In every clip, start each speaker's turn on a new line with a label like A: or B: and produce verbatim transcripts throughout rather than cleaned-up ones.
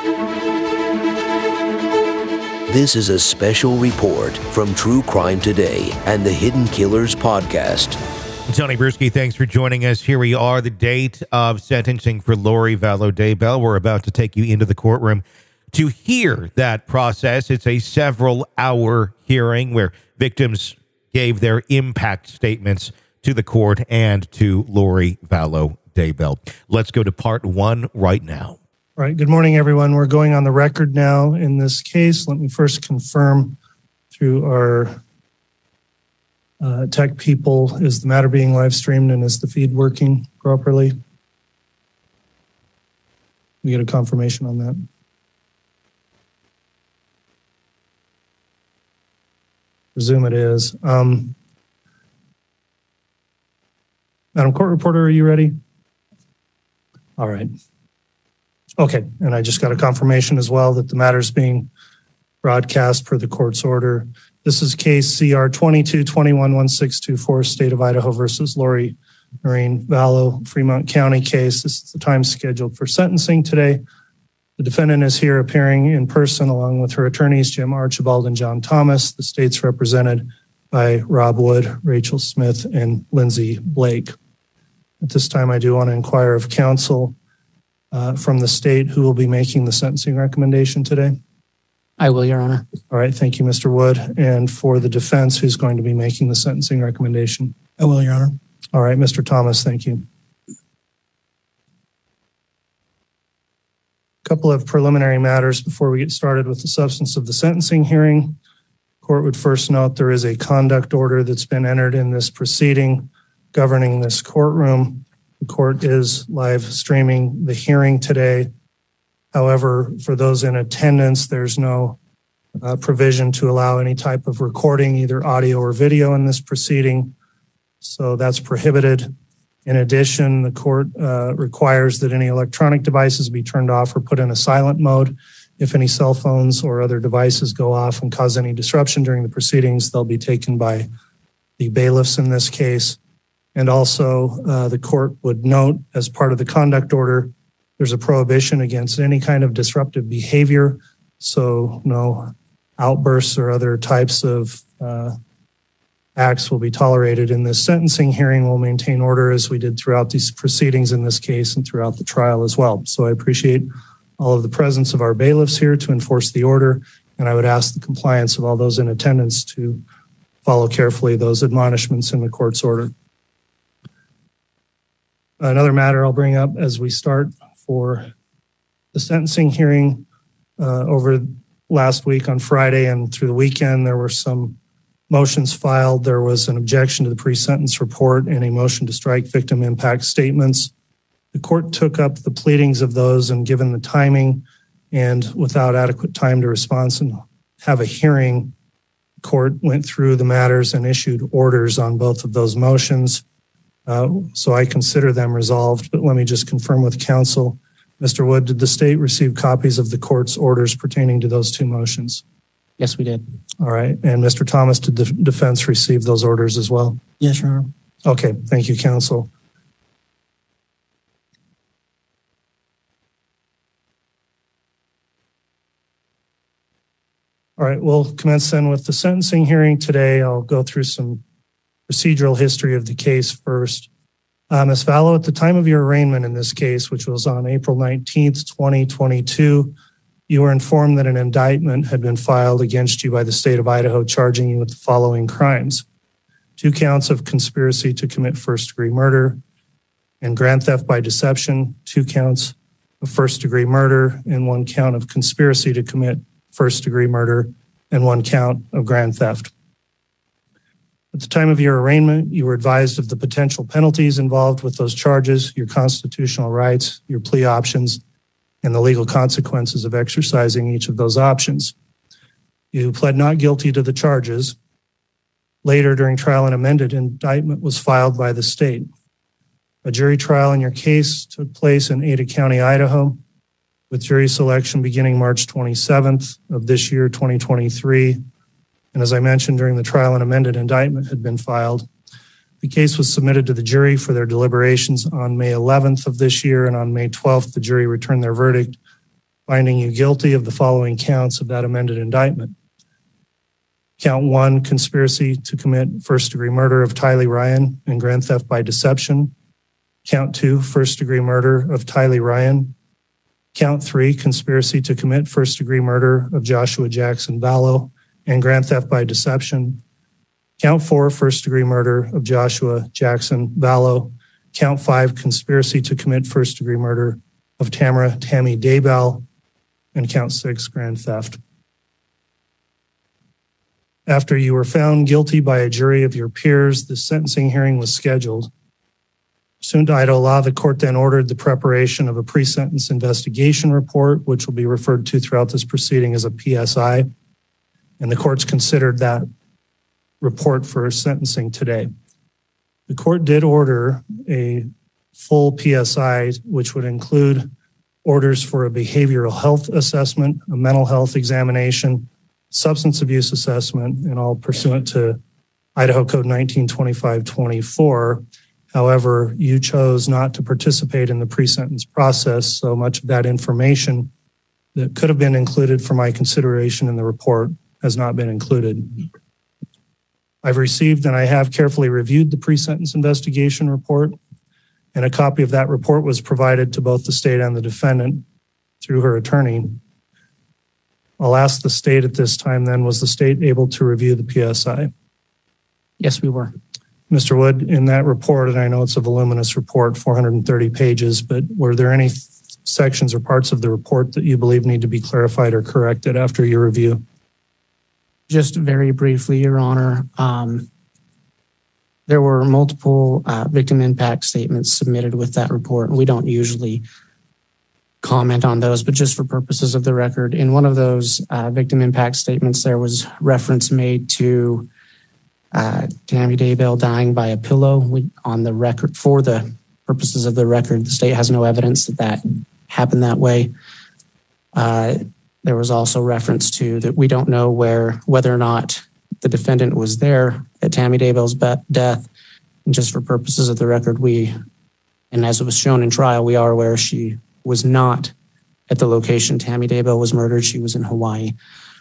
A: This is a special report from True Crime Today and the Hidden Killers podcast.
B: Tony Bruschi, thanks for joining us. Here we are, the date of sentencing for Lori Vallow Daybell. We're about to take you into the courtroom to hear that process. It's a several-hour hearing where victims gave their impact statements to the court and to Lori Vallow Daybell. Let's go to part one right now.
C: All right. Good morning, everyone. We're going on the record now in this case. Let me first confirm through our uh, tech people, is the matter being live streamed and is the feed working properly? We get a confirmation on that. Presume it is. Um, Madam Court Reporter, are you ready? All right. Okay, and I just got a confirmation as well that the matter is being broadcast per the court's order. This is case C R twenty-two twenty-one one six two four, State of Idaho versus Lori Noreen Vallow, Fremont County case. This is the time scheduled for sentencing today. The defendant is here appearing in person along with her attorneys, Jim Archibald and John Thomas. The state's represented by Rob Wood, Rachel Smith, and Lindsay Blake. At this time, I do want to inquire of counsel Uh, from the state who will be making the sentencing recommendation today.
D: I will, Your Honor.
C: All right. Thank you, Mister Wood. And for the defense, who's going to be making the sentencing recommendation?
E: I will, Your Honor.
C: All right. Mister Thomas, thank you. A couple of preliminary matters before we get started with the substance of the sentencing hearing. Court would first note there is a conduct order that's been entered in this proceeding governing this courtroom. The court is live streaming the hearing today. However, for those in attendance, there's no uh, provision to allow any type of recording, either audio or video, in this proceeding. So that's prohibited. In addition, the court uh, requires that any electronic devices be turned off or put in a silent mode. If any cell phones or other devices go off and cause any disruption during the proceedings, they'll be taken by the bailiffs in this case. And also, uh, the court would note, as part of the conduct order, there's a prohibition against any kind of disruptive behavior. So no outbursts or other types of uh, acts will be tolerated in this sentencing hearing. We'll maintain order as we did throughout these proceedings in this case and throughout the trial as well. So I appreciate all of the presence of our bailiffs here to enforce the order. And I would ask the compliance of all those in attendance to follow carefully those admonishments in the court's order. Another matter I'll bring up as we start for the sentencing hearing. Uh, over last week on Friday and through the weekend, there were some motions filed. There was an objection to the pre-sentence report and a motion to strike victim impact statements. The court took up the pleadings of those, and given the timing and without adequate time to respond and have a hearing, the court went through the matters and issued orders on both of those motions. Uh, so I consider them resolved, but let me just confirm with counsel. Mister Wood, did the state receive copies of the court's orders pertaining to those two motions?
D: Yes, we did.
C: All right. And Mister Thomas, did the defense receive those orders as well?
E: Yes, Your Honor.
C: Okay. Thank you, counsel. All right. We'll commence then with the sentencing hearing today. I'll go through some procedural history of the case first. Uh, Miz Vallow, at the time of your arraignment in this case, which was on April nineteenth, twenty twenty-two, you were informed that an indictment had been filed against you by the state of Idaho, charging you with the following crimes: two counts of conspiracy to commit first-degree murder and grand theft by deception, two counts of first-degree murder, and one count of conspiracy to commit first-degree murder, and one count of grand theft. At the time of your arraignment, you were advised of the potential penalties involved with those charges, your constitutional rights, your plea options, and the legal consequences of exercising each of those options. You pled not guilty to the charges. Later, during trial, an amended indictment was filed by the state. A jury trial in your case took place in Ada County, Idaho, with jury selection beginning March twenty-seventh of this year, twenty twenty-three. And as I mentioned, during the trial, an amended indictment had been filed. The case was submitted to the jury for their deliberations on May eleventh of this year, and on May twelfth, the jury returned their verdict, finding you guilty of the following counts of that amended indictment. Count one, conspiracy to commit first-degree murder of Tylee Ryan and grand theft by deception. Count two, first-degree murder of Tylee Ryan. Count three, conspiracy to commit first-degree murder of Joshua Jackson Vallow and grand theft by deception. Count four, first-degree murder of Joshua Jackson Vallow. Count five, conspiracy to commit first-degree murder of Tamara Tammy Daybell. And count six, grand theft. After you were found guilty by a jury of your peers, the sentencing hearing was scheduled. Pursuant to Idaho law, the court then ordered the preparation of a pre-sentence investigation report, which will be referred to throughout this proceeding as a P S I. And the court's considered that report for sentencing today. The court did order a full P S I, which would include orders for a behavioral health assessment, a mental health examination, substance abuse assessment, and all pursuant to Idaho Code nineteen twenty-five twenty-four. However, you chose not to participate in the pre-sentence process, so much of that information that could have been included for my consideration in the report has not been included. I've received and I have carefully reviewed the pre-sentence investigation report, and a copy of that report was provided to both the state and the defendant through her attorney. I'll ask the state at this time then, was the state able to review the P S I?
D: Yes, we were.
C: Mister Wood, in that report, and I know it's a voluminous report, four hundred thirty pages, but were there any sections or parts of the report that you believe need to be clarified or corrected after your review?
D: Just very briefly, Your Honor, um, there were multiple uh, victim impact statements submitted with that report, and we don't usually comment on those, but just for purposes of the record, in one of those uh, victim impact statements, there was reference made to uh, Tammy Daybell dying by a pillow. We, on the record, for the purposes of the record, the state has no evidence that that happened that way. Uh, there was also reference to that we don't know where, whether or not the defendant was there at Tammy Daybell's be- death. And just for purposes of the record, we, and as it was shown in trial, we are aware she was not at the location Tammy Daybell was murdered. She was in Hawaii.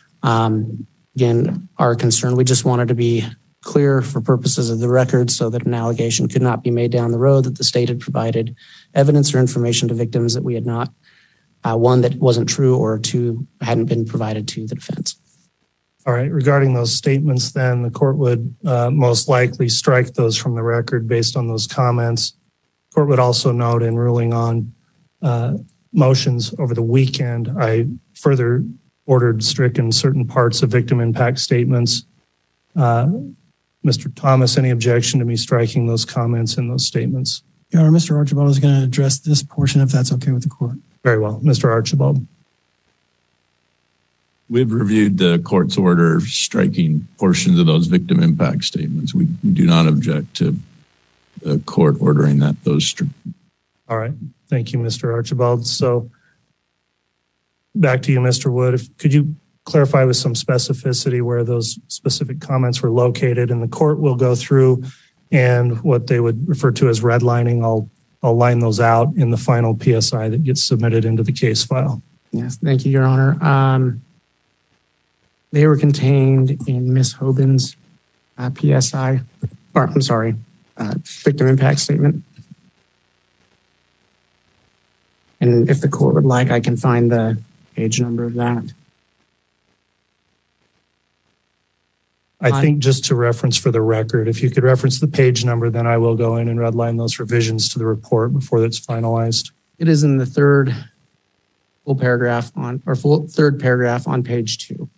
D: Um, again, our concern, we just wanted to be clear for purposes of the record so that an allegation could not be made down the road that the state had provided evidence or information to victims that we had not, uh, one, that wasn't true, or two, hadn't been provided to the defense.
C: All right. Regarding those statements, then the court would uh, most likely strike those from the record based on those comments. The court would also note in ruling on uh, motions over the weekend, I further ordered stricken certain parts of victim impact statements. Uh, Mister Thomas, any objection to me striking those comments in those statements?
E: Your Honor, Mister Archibald is going to address this portion if that's okay with the court.
C: Very well. Mister Archibald.
F: We've reviewed the court's order striking portions of those victim impact statements. We do not object to the court ordering that those stricken.
C: All right. Thank you, Mister Archibald. So back to you, Mister Wood. If, could you clarify with some specificity where those specific comments were located? And the court will go through and what they would refer to as redlining. I'll, I'll line those out in the final P S I that gets submitted into the case file.
D: Yes, thank you, Your Honor. Um, they were contained in Miz Hoban's uh, P S I, or I'm sorry, uh, victim impact statement. And if the court would like, I can find the page number of that.
C: I think just to reference for the record, if you could reference the page number, then I will go in and redline those revisions to the report before it's finalized.
D: It is in the third full paragraph on, or full third paragraph on page two.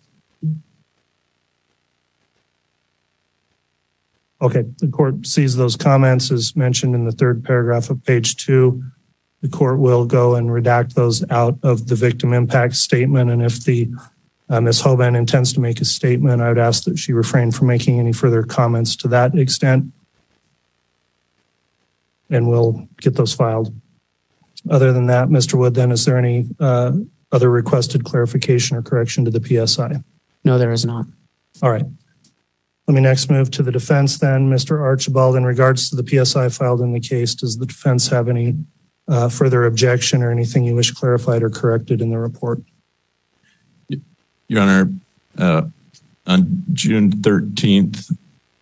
C: Okay, the court sees those comments as mentioned in the third paragraph of page two. The court will go and redact those out of the victim impact statement. And if the uh, Miz Hoban intends to make a statement, I would ask that she refrain from making any further comments to that extent. And we'll get those filed. Other than that, Mister Wood, then is there any uh, other requested clarification or correction to the P S I?
D: No, there is not.
C: All right. Let me next move to the defense then. Mister Archibald, in regards to the P S I filed in the case, does the defense have any uh, further objection or anything you wish clarified or corrected in the report?
F: Your Honor, uh, on June thirteenth,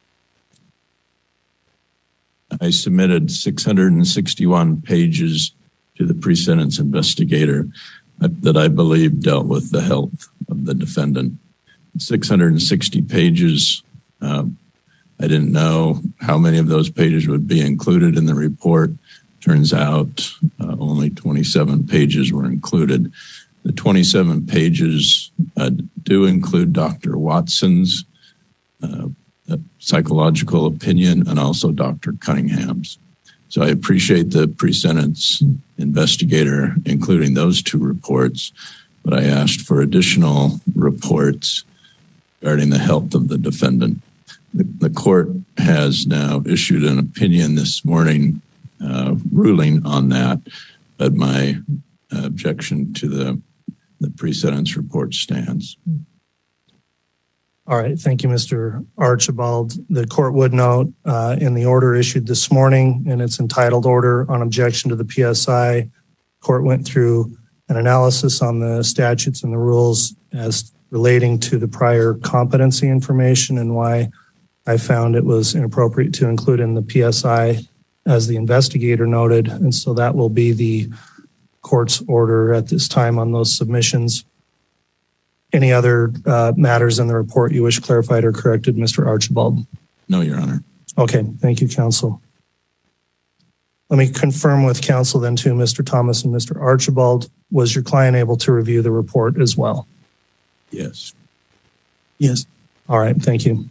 F: I submitted six hundred sixty-one pages to the pre-sentence investigator that I believe dealt with the health of the defendant. six hundred sixty pages. Uh, I didn't know how many of those pages would be included in the report. Turns out uh, only twenty-seven pages were included. The twenty-seven pages uh, do include Doctor Watson's uh, psychological opinion and also Doctor Cunningham's. So I appreciate the pre-sentence investigator including those two reports, but I asked for additional reports regarding the health of the defendant. The, the court has now issued an opinion this morning uh, ruling on that, but my uh, objection to the, the pre-sentence report stands.
C: All right. Thank you, Mister Archibald. The court would note uh, in the order issued this morning, in its entitled order on objection to the P S I, court went through an analysis on the statutes and the rules as relating to the prior competency information and why I found it was inappropriate to include in the P S I as the investigator noted. And so that will be the court's order at this time on those submissions. Any other uh, matters in the report you wish clarified or corrected, Mister Archibald?
F: No, Your Honor.
C: Okay, thank you, counsel. Let me confirm with counsel then too, Mister Thomas and Mister Archibald, was your client able to review the report as well?
F: Yes.
E: Yes.
C: All right, thank you.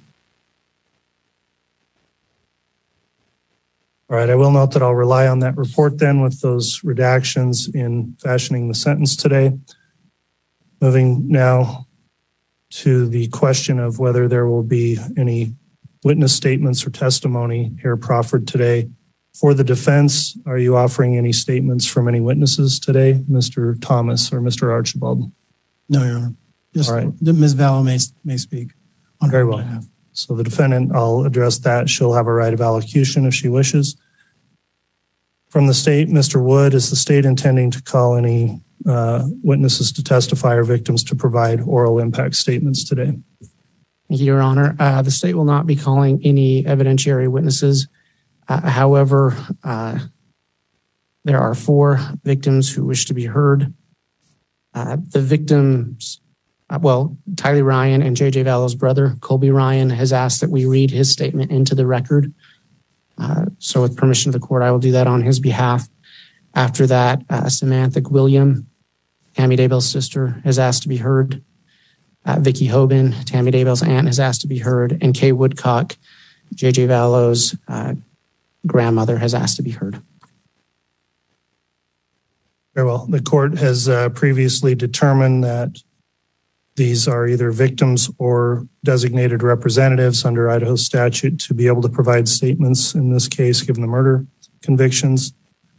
C: All right, I will note that I'll rely on that report then with those redactions in fashioning the sentence today. Moving now to the question of whether there will be any witness statements or testimony here proffered today. For the defense, are you offering any statements from any witnesses today, Mister Thomas or Mister Archibald?
E: No, Your Honor. Just
C: All right.
E: Miz Vallow may, may speak. On
C: Very
E: her
C: well.
E: behalf.
C: So the defendant, I'll address that. She'll have a right of allocution if she wishes. From the state, Mister Wood, is the state intending to call any uh, witnesses to testify or victims to provide oral impact statements today?
D: Thank you, Your Honor. Uh, the state will not be calling any evidentiary witnesses. Uh, however, uh, there are four victims who wish to be heard. Uh, the victims, uh, well, Tylee Ryan and J J Vallow's brother, Colby Ryan, has asked that we read his statement into the record. Uh, so with permission of the court, I will do that on his behalf. After that, uh, Samantha Gwilliam, Tammy Daybell's sister, has asked to be heard. Uh, Vicky Hoban, Tammy Daybell's aunt, has asked to be heard. And Kay Woodcock, J J Vallow's uh, grandmother, has asked to be heard.
C: Very well. The court has uh, previously determined that these are either victims or designated representatives under Idaho statute to be able to provide statements in this case, given the murder convictions.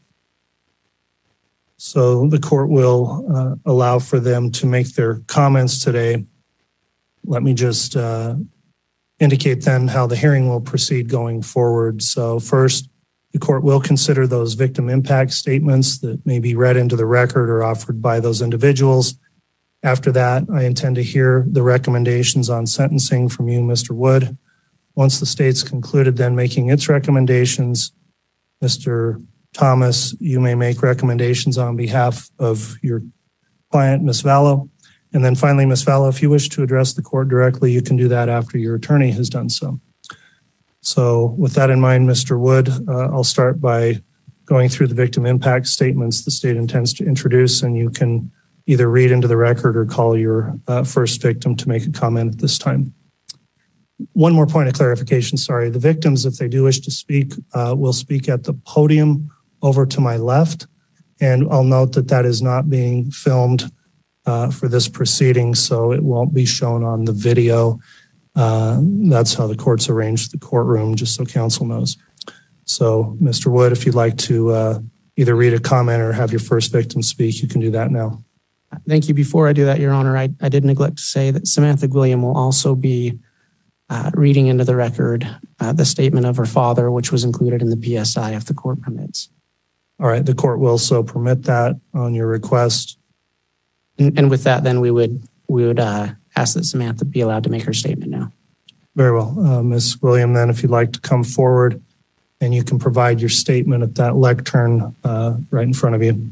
C: So the court will uh, allow for them to make their comments today. Let me just uh, indicate then how the hearing will proceed going forward. So first, the court will consider those victim impact statements that may be read into the record or offered by those individuals. After that, I intend to hear the recommendations on sentencing from you, Mister Wood. Once the state's concluded then making its recommendations, Mister Thomas, you may make recommendations on behalf of your client, Miz Vallow. And then finally, Miz Vallow, if you wish to address the court directly, you can do that after your attorney has done so. So with that in mind, Mister Wood, uh, I'll start by going through the victim impact statements the state intends to introduce, and you can either read into the record or call your uh, first victim to make a comment at this time. One more point of clarification, sorry. The victims, if they do wish to speak, uh, will speak at the podium over to my left. And I'll note that that is not being filmed uh, for this proceeding, so it won't be shown on the video. Uh, that's how the court's arranged the courtroom, just so counsel knows. So, Mister Wood, if you'd like to uh, either read a comment or have your first victim speak, you can do that now.
D: Thank you. Before I do that, Your Honor, I, I did neglect to say that Samantha Gwilliam will also be uh, reading into the record uh, the statement of her father, which was included in the P S I if the court permits.
C: All right, the court will so permit that on your request.
D: And, and with that, then we would we would uh, ask that Samantha be allowed to make her statement now.
C: Very well. Uh, Miz William, then if you'd like to come forward and you can provide your statement at that lectern uh, right in front of you.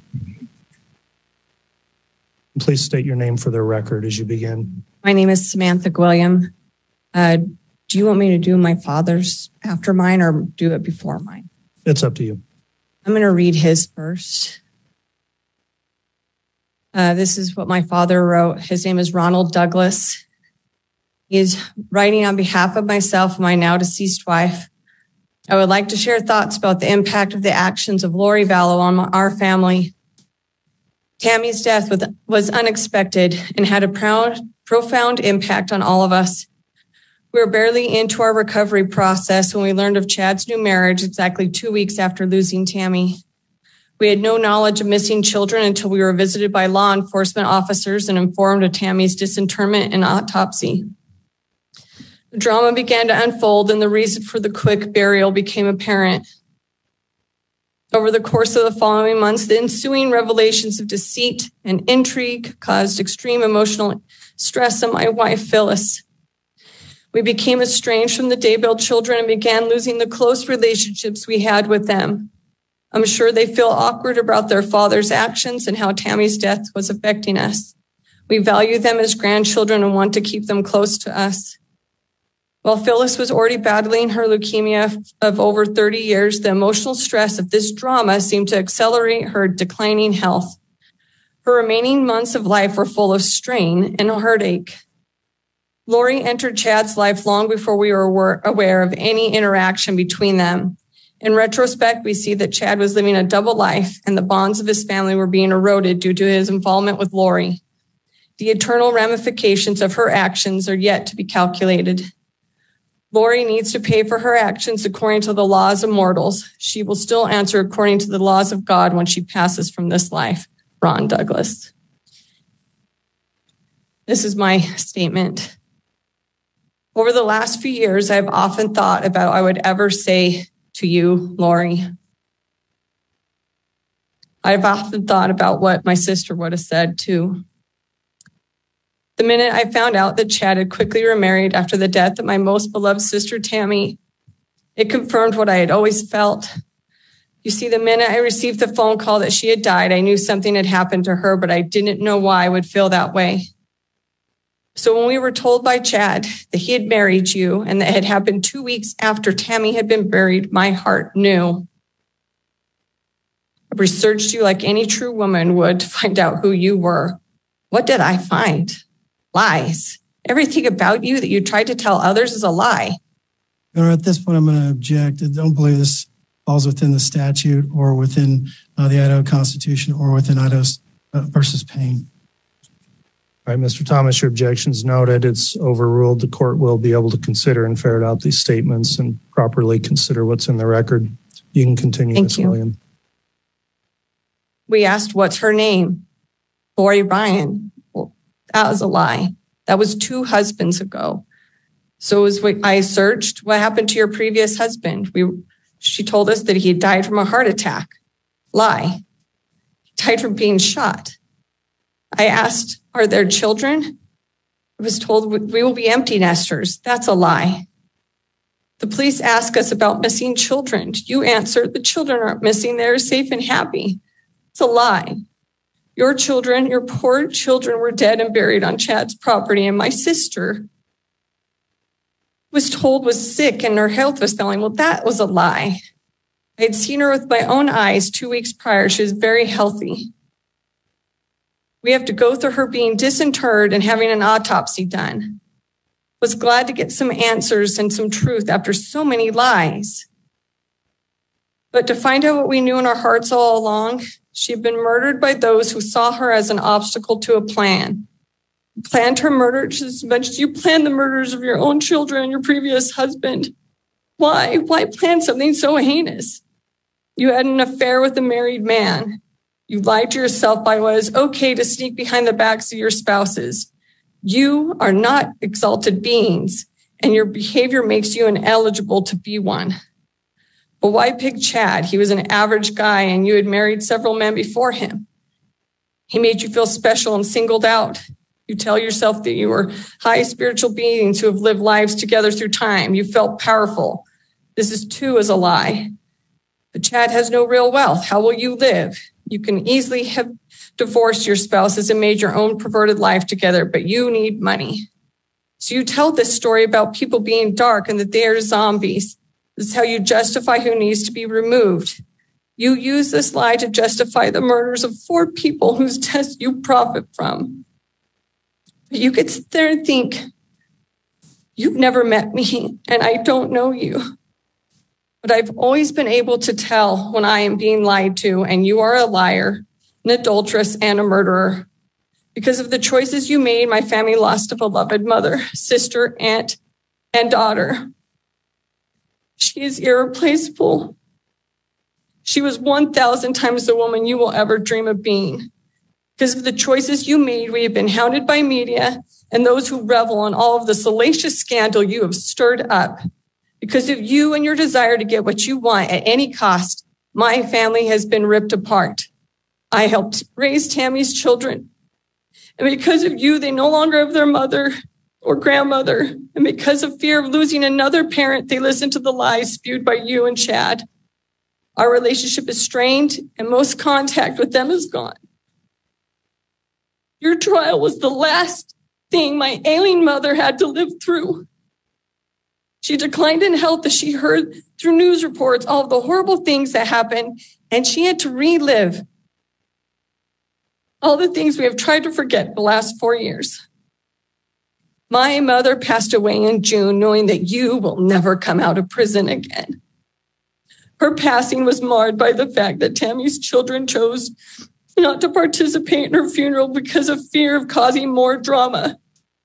C: Please state your name for the record as you begin.
G: My name is Samantha Gwilliam. Uh, do you want me to do my father's after mine or do it before mine?
C: It's up to you.
G: I'm going to read his first. Uh, this is what my father wrote. His name is Ronald Douglas. He is writing on behalf of myself and my now deceased wife. I would like to share thoughts about the impact of the actions of Lori Vallow on my, our family. Tammy's death was, was unexpected and had a proud, profound impact on all of us. We were barely into our recovery process when we learned of Chad's new marriage exactly two weeks after losing Tammy. We had no knowledge of missing children until we were visited by law enforcement officers and informed of Tammy's disinterment and autopsy. The drama began to unfold and the reason for the quick burial became apparent. Over the course of the following months, the ensuing revelations of deceit and intrigue caused extreme emotional stress on my wife, Phyllis. We became estranged from the Daybell children and began losing the close relationships we had with them. I'm sure they feel awkward about their father's actions and how Tammy's death was affecting us. We value them as grandchildren and want to keep them close to us. While Phyllis was already battling her leukemia of over thirty years, the emotional stress of this drama seemed to accelerate her declining health. Her remaining months of life were full of strain and heartache. Lori entered Chad's life long before we were aware of any interaction between them. In retrospect, we see that Chad was living a double life and the bonds of his family were being eroded due to his involvement with Lori. The eternal ramifications of her actions are yet to be calculated. Lori needs to pay for her actions according to the laws of mortals. She will still answer according to the laws of God when she passes from this life. Ron Douglas. This is my statement. Over the last few years, I've often thought about what I would ever say to you, Lori. I've often thought about what my sister would have said too. The minute I found out that Chad had quickly remarried after the death of my most beloved sister, Tammy, it confirmed what I had always felt. You see, the minute I received the phone call that she had died, I knew something had happened to her, but I didn't know why I would feel that way. So when we were told by Chad that he had married you and that it had happened two weeks after Tammy had been buried, my heart knew. I researched you like any true woman would to find out who you were. What did I find? Lies. Everything about you that you tried to tell others is a lie.
E: Your Honor, at this point, I'm going to object. I don't believe this falls within the statute or within uh, the Idaho Constitution or within Idaho uh, versus Payne.
C: All right, Mister Thomas, your objection's noted. It's overruled. The court will be able to consider and ferret out these statements and properly consider what's in the record. You can continue, Miz William.
G: We asked, what's her name? Lori Ryan. Well, that was a lie. That was two husbands ago. So as we, I searched, what happened to your previous husband? We, she told us that he had died from a heart attack. Lie. He died from being shot. I asked, are there children? I was told we will be empty nesters. That's a lie. The police ask us about missing children. You answer, the children aren't missing. They're safe and happy. It's a lie. Your children, your poor children were dead and buried on Chad's property. And my sister was told was sick and her health was failing. Well, that was a lie. I had seen her with my own eyes two weeks prior. She was very healthy. We have to go through her being disinterred and having an autopsy done. Was glad to get some answers and some truth after so many lies. But to find out what we knew in our hearts all along, she had been murdered by those who saw her as an obstacle to a plan. You planned her murder just as much as you planned the murders of your own children and your previous husband. Why? Why plan something so heinous? You had an affair with a married man. You lied to yourself by what is okay to sneak behind the backs of your spouses. You are not exalted beings, and your behavior makes you ineligible to be one. Well, why pick Chad? He was an average guy and you had married several men before him. He made you feel special and singled out. You tell yourself that you were high spiritual beings who have lived lives together through time. You felt powerful. This is too is a lie. But Chad has no real wealth. How will you live? You can easily have divorced your spouses and made your own perverted life together, but you need money. So you tell this story about people being dark and that they are zombies. This is how you justify who needs to be removed. You use this lie to justify the murders of four people whose deaths you profit from. But you could sit there and think, you've never met me and I don't know you. But I've always been able to tell when I am being lied to and you are a liar, an adulteress, and a murderer. Because of the choices you made, my family lost a beloved mother, sister, aunt, and daughter. She is irreplaceable. She was one thousand times the woman you will ever dream of being. Because of the choices you made, we have been hounded by media and those who revel in all of the salacious scandal you have stirred up. Because of you and your desire to get what you want at any cost, my family has been ripped apart. I helped raise Tammy's children. And because of you, they no longer have their mother or grandmother. And because of fear of losing another parent, they listen to the lies spewed by you and Chad. Our relationship is strained and most contact with them is gone. Your trial was the last thing my ailing mother had to live through. She declined in health as she heard through news reports all of the horrible things that happened, and she had to relive all the things we have tried to forget the last four years. My mother passed away in June, knowing that you will never come out of prison again. Her passing was marred by the fact that Tammy's children chose not to participate in her funeral because of fear of causing more drama.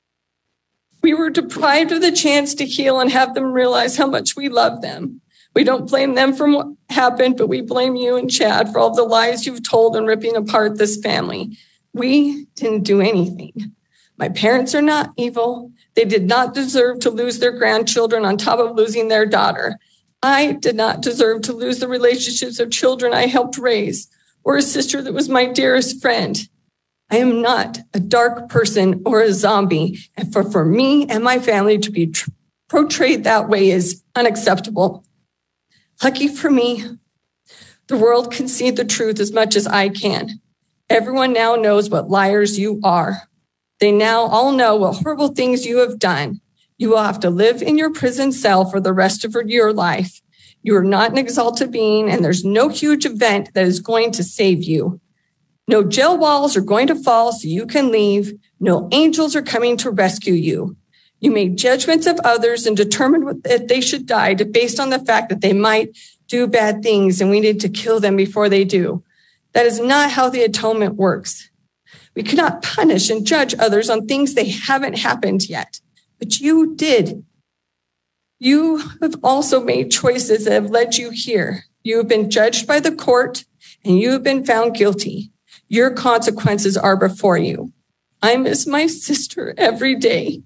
G: We were deprived of the chance to heal and have them realize how much we love them. We don't blame them for what happened, but we blame you and Chad for all the lies you've told and ripping apart this family. We didn't do anything. My parents are not evil. They did not deserve to lose their grandchildren on top of losing their daughter. I did not deserve to lose the relationships of children I helped raise or a sister that was my dearest friend. I am not a dark person or a zombie. And for, for me and my family to be tr- portrayed that way is unacceptable. Lucky for me, the world can see the truth as much as I can. Everyone now knows what liars you are. They now all know what horrible things you have done. You will have to live in your prison cell for the rest of your life. You are not an exalted being, and there's no huge event that is going to save you. No jail walls are going to fall so you can leave. No angels are coming to rescue you. You made judgments of others and determined that they should die based on the fact that they might do bad things and we need to kill them before they do. That is not how the atonement works. We cannot punish and judge others on things they haven't happened yet, but you did. You have also made choices that have led you here. You have been judged by the court and you have been found guilty. Your consequences are before you. I miss my sister every day.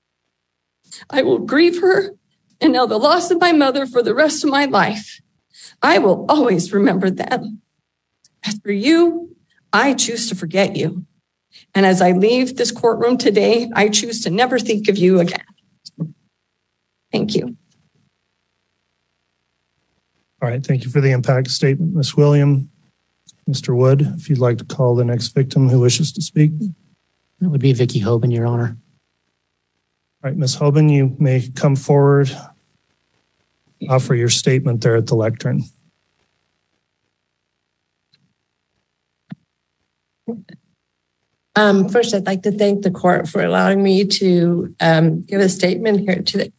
G: I will grieve her and now the loss of my mother for the rest of my life. I will always remember them. As for you, I choose to forget you. And as I leave this courtroom today, I choose to never think of you again. Thank you.
C: All right. Thank you for the impact statement, Miz William. Mister Wood, if you'd like to call the next victim who wishes to speak.
D: That would be Vicky Hoban, Your Honor.
C: All right, Miz Hoban, you may come forward, offer your statement there at the lectern.
H: Um, first, I'd like to thank the court for allowing me to um, give a statement here today.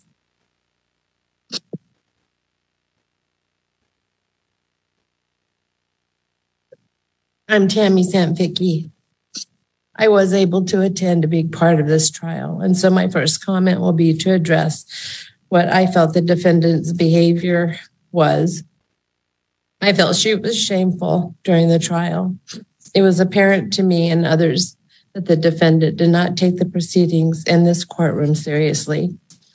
H: I'm Tammy Santvicki. I was able to attend a big part of this trial, and so my first comment will be to address what I felt the defendant's behavior was. I felt she was shameful during the trial. It was apparent to me and others that the defendant did not take the proceedings in this courtroom seriously.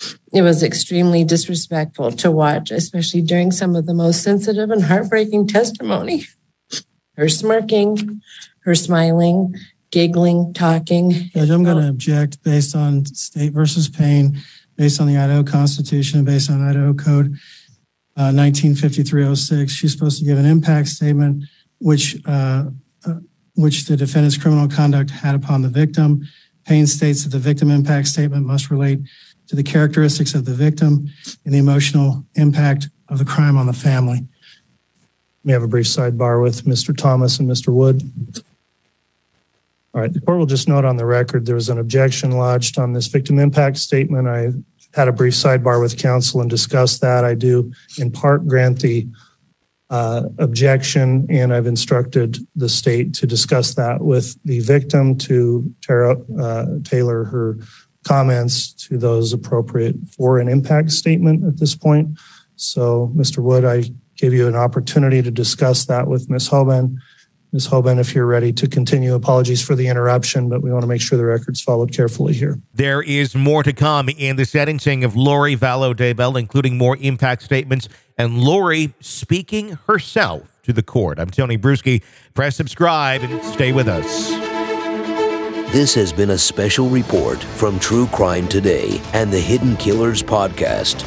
H: It was extremely disrespectful to watch, especially during some of the most sensitive and heartbreaking testimony. Her smirking, her smiling, giggling, talking.
E: Judge, I'm going to object based on State versus Payne, based on the Idaho Constitution, and based on Idaho Code uh, nineteen fifty-three oh six. She's supposed to give an impact statement, which uh, uh, which the defendant's criminal conduct had upon the victim. Payne states that the victim impact statement must relate to the characteristics of the victim and the emotional impact of the crime on the family.
C: May I have a brief sidebar with Mister Thomas and Mister Wood? All right, the court will just note on the record there was an objection lodged on this victim impact statement. I had a brief sidebar with counsel and discussed that. I do in part grant the uh, objection, and I've instructed the state to discuss that with the victim to Tara, uh, tailor her comments to those appropriate for an impact statement at this point. So, Mister Wood, I gave you an opportunity to discuss that with Miz Hoban. Miz Hoban, if you're ready to continue, apologies for the interruption, but we want to make sure the record's followed carefully here.
B: There is more to come in the sentencing of Lori Vallow Daybell, including more impact statements and Lori speaking herself to the court. I'm Tony Bruschi. Press subscribe and stay with us.
A: This has been a special report from True Crime Today and the Hidden Killers podcast.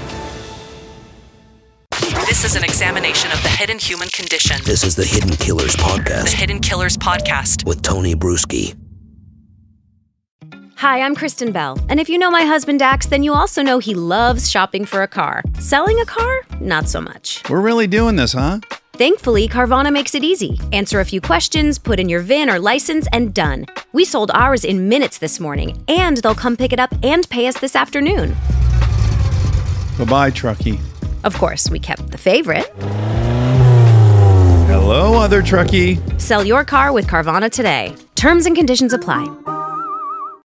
I: This is an examination of the hidden human condition.
A: This is the Hidden Killers podcast.
I: The Hidden Killers podcast
A: with Tony Bruschi.
J: Hi, I'm Kristen Bell, and if you know my husband Dax, then you also know he loves shopping for a car. Selling a car? Not so much.
K: We're really doing this, huh?
J: Thankfully, Carvana makes it easy. Answer a few questions, put in your V I N or license, and done. We sold ours in minutes this morning, and they'll come pick it up and pay us this afternoon.
K: Bye-bye, truckie.
J: Of course, we kept the favorite.
K: Hello, other truckie.
J: Sell your car with Carvana today. Terms and conditions apply.